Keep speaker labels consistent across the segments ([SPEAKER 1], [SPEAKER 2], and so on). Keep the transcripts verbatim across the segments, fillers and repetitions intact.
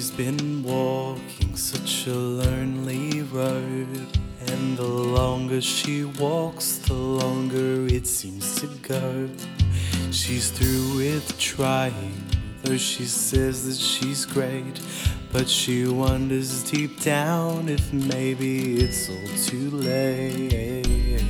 [SPEAKER 1] She's been walking such a lonely road, and the longer she walks, the longer it seems to go. She's through with trying, though she says that she's great, but she wonders deep down if maybe it's all too late.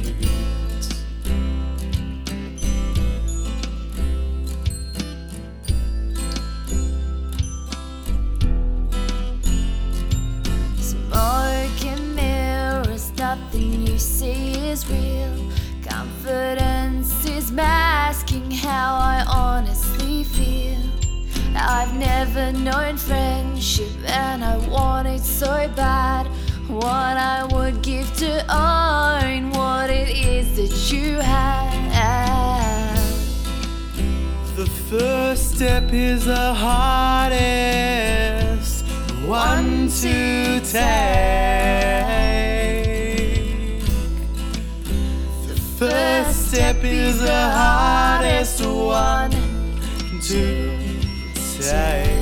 [SPEAKER 2] Nothing you see is real. Confidence is masking how I honestly feel. I've never known friendship, and I want it so bad. What I would give to own what it is that you have.
[SPEAKER 1] The first step is the hardest one to take. First step is the hardest one to take.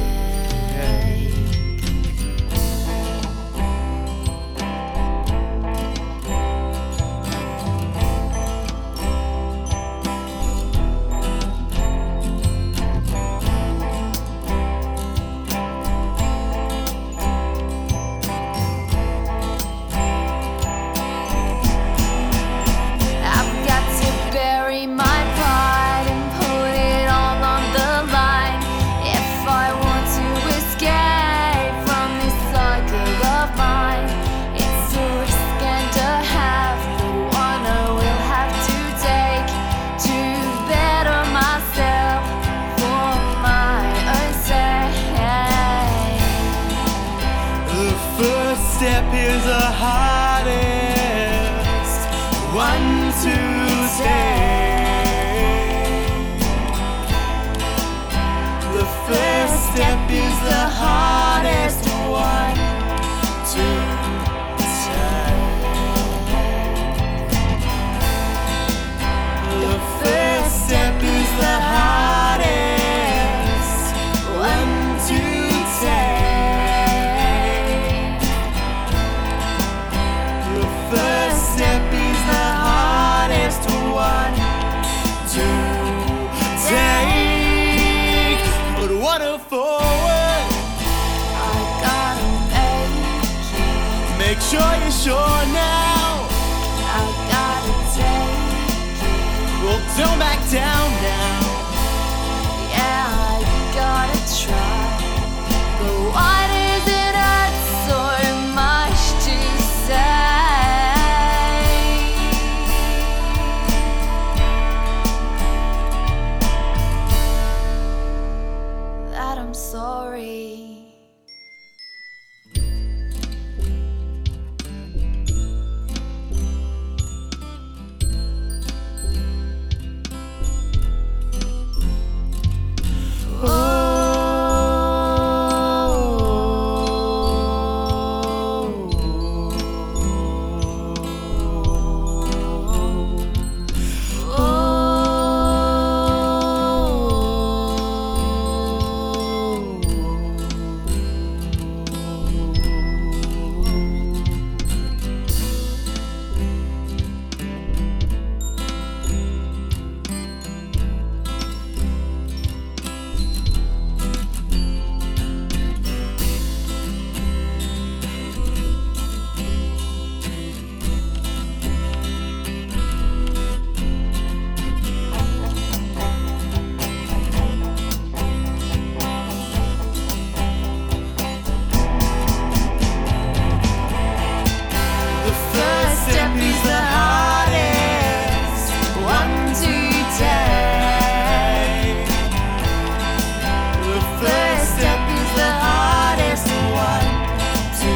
[SPEAKER 1] First step is the hardest one to take. The first step is the hardest one to take. The first step is the hardest one to take. First step is the hardest one to take. But what a forward,
[SPEAKER 2] I gotta make it.
[SPEAKER 1] Make sure you're sure now.
[SPEAKER 2] I gotta take it.
[SPEAKER 1] Well, don't back down now.
[SPEAKER 2] Yeah, I gotta try. But why does it hurt so much to say that I'm sorry?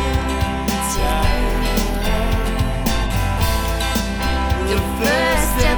[SPEAKER 2] First step